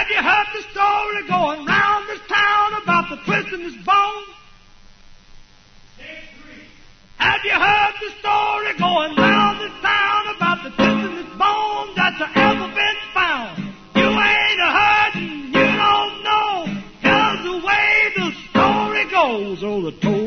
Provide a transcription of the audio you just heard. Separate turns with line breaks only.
Have you heard the story going round this town about the twist in his bone? Have you heard the story going round this town about the twist in his bone that's ever been found? You ain't heard and you don't know. Here's the way the story goes. Oh, the toll